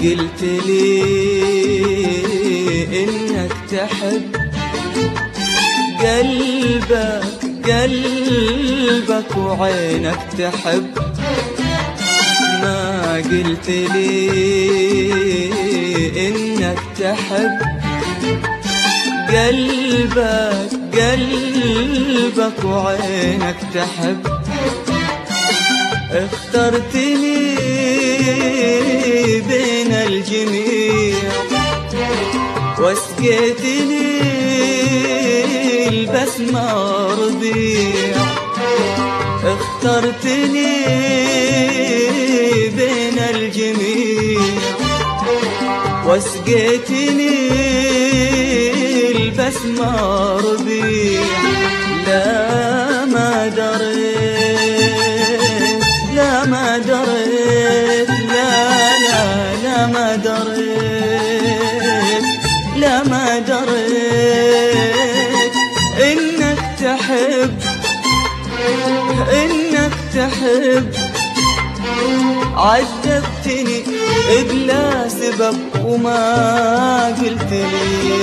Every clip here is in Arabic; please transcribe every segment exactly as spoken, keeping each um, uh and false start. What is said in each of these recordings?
قلت لي إنك تحب قلبك قلبك وعينك تحب. ما قلت لي إنك تحب قلبك قلبك وعينك تحب. اخترتني بين الجميع واسقيتني البسمة ربيع. اخترتني بين الجميع واسقيتني البسمة ربيع. لا ما دريت لا ما دريت لا لا لا ما دريت لا ما دريت إنك تحب إنك تحب. عذبتني بلا سبب وما قلت لي.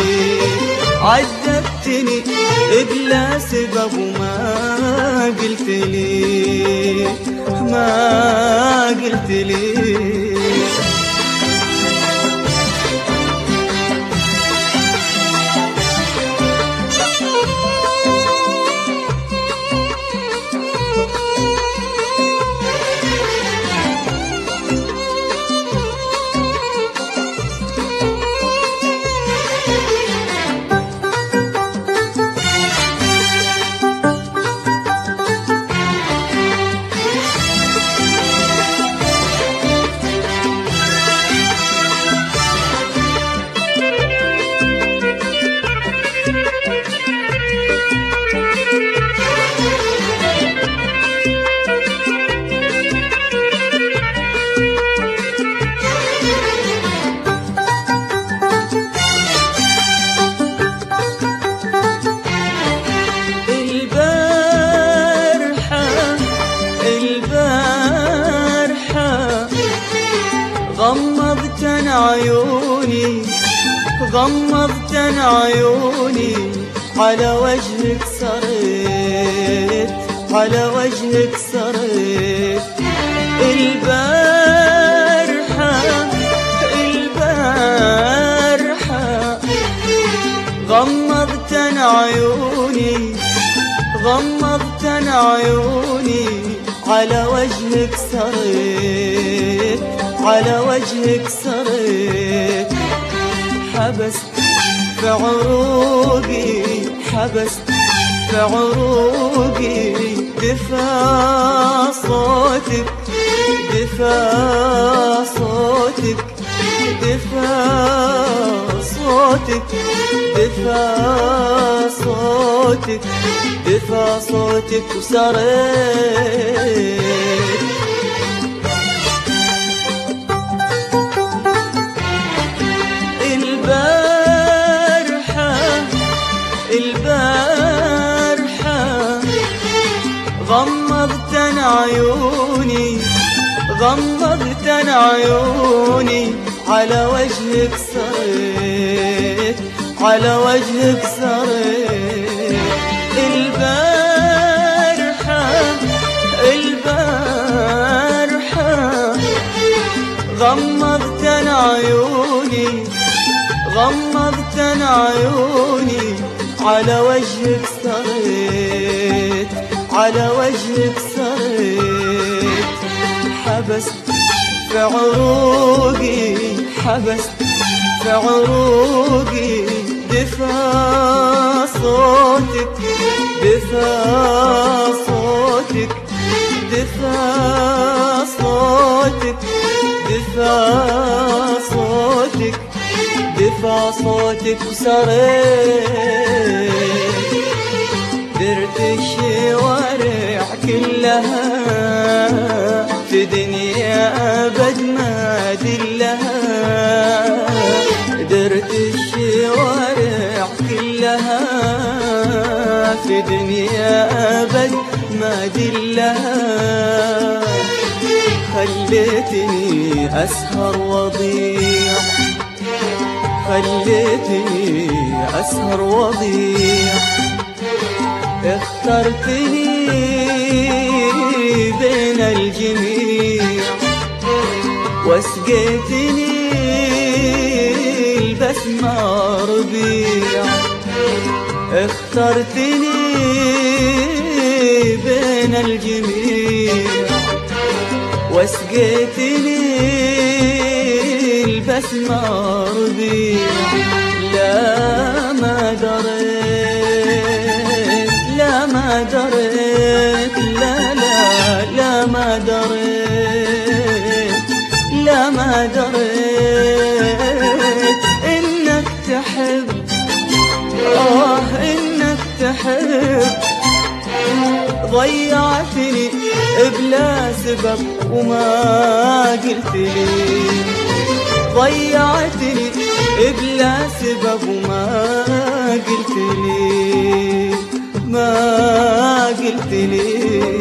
عذبتني بلا سبب وما قلت لي ما قلت لي. غمضتن عيوني غمضتن عيوني على وجهك صريت على وجهك صريت. البارحة البارحة غمضتن عيوني غمضتن عيوني على وجهك صريت على وجهك صريت. حبست في عروقي حبست في عروقي دفا صوتك دفا صوتك دفا صوتك دفا صوتك دفا صوتك وصريت. البارحة غمضتن عيوني غمضتن عيوني على وجهك صريت على وجهك صريت. البارحة البارحة غمضتن عيوني غمضتن عيوني على وجهك صريت على وجهك صريت. حبست في عروقي حبست في عروقي دفا صوتك دفا صوتك دفا صوتك دفا صوتك دفا صوتك وصريت. درت الشوارع كلها في دنيا أبد ما دلها. درت الشوارع كلها في دنيا أبد ما دلها. خليتني أسهر وضيع، خليتني أسهر وضيع، اخترتني بين الجميع، واسقيتني البسمة ربيع، اخترتني بين الجميع، واسقيتني البسمة ربيع. لا ما دريت، لا ما دريت، لا لا لا ما دريت، لا ما دريت إنك تحب، آه إنك تحب. ضيعتني بلا سبب وما قلت لي، ضيعتني بلا سبب وما قلت لي، ما قلت لي.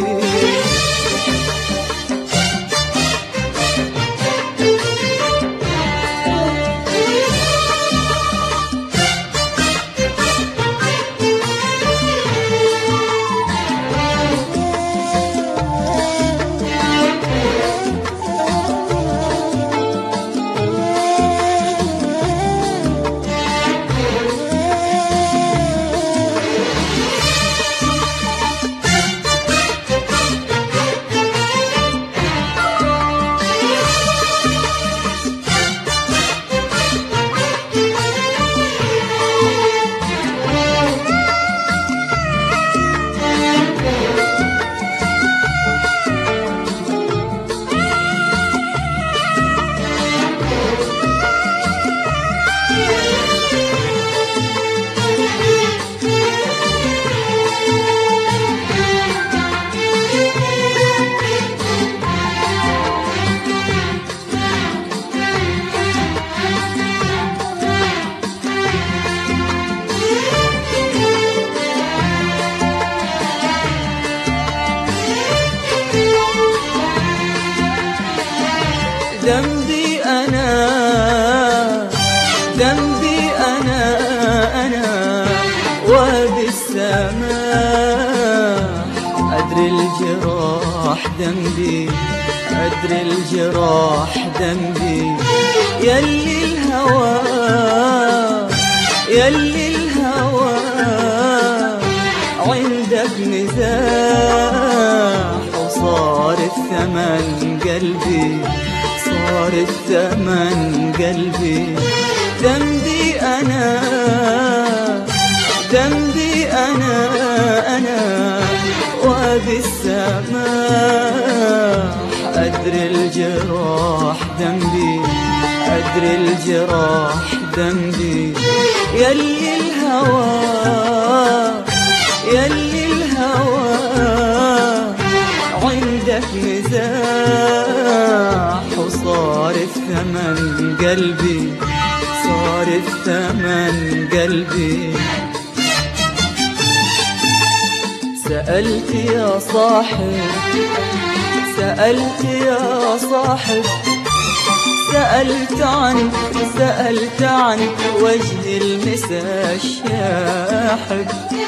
ذنبي أنا، ذنبي أنا، أنا وبالسماء أدري الجراح ذنبي، أدري الجراح ذنبي. يلي الهوى، يلي الهوى عندك مزاح، وصار الثمن قلبي، صار الثمن قلبي. ذنبي أنا، ذنبي أنا، أنا وبالسماح أدري الجراح ذنبي، أدري الجراح ذنبي. يلي الهوى، يلي الهوى عندك مزاح، وصار الثمن قلبي، صار الثمن قلبي. سألت يا صاحب، سألت يا صاحب، سألت عنك، سألت عنك وجه المسا الشاحب.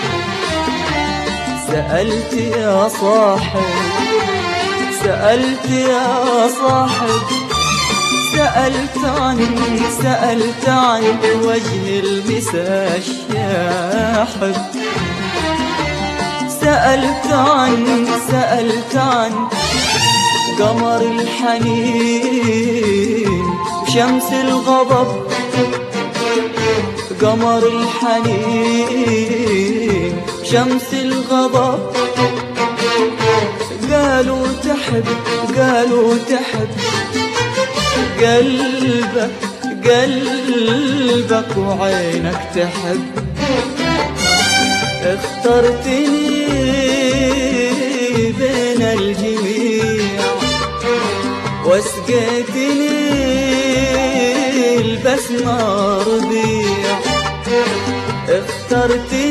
سألت يا صاحب، سألت يا صاحب، سألت عنك، سألت عنك وجه المسا الشاحب. سألت عنك، سألت عنك قمر الحنين شمس الغضب، قمر الحنين شمس الغضب. قالوا تحب، قالوا تحب قلبك، قلبك وعينك تحب. اخترتني بين الجميع، واسقيتني البسمة ربيع.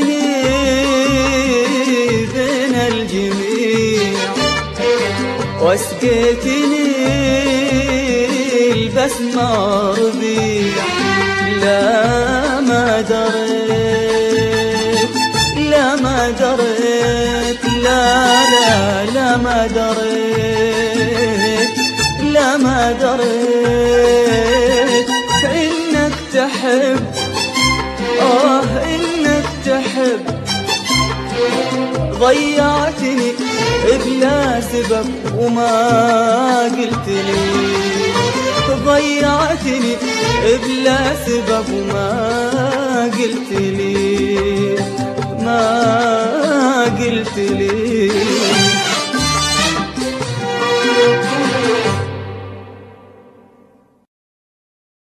اخترتني بين الجميع، واسقيتني البسمة ربيع. لا ما دريت لا ما دريت لا لا لا ما دريت لا ما دريت إنك تحب، آه إنك تحب. ضيعتني بلا سبب وما قلتلي، ضيعتني بلا سبب وما قلتلي.